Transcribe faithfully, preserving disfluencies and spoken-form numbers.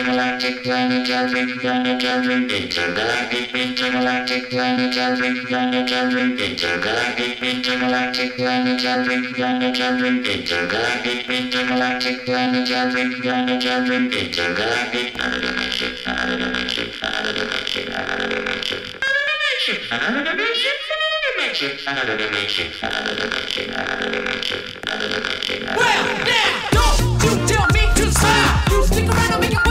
intergalactic, planetary, planetary, intergalactic, intergalactic, planetary, planetary, intergalactic, intergalactic, planetary, planetary, intergalactic, intergalactic, planetary, planetary, intergalactic, another dimension, another dimension, another dimension, another dimension, another dimension, another dimension, another dimension, another dimension, another dimension. Well, now, don't you tell me to stop. You stick around and make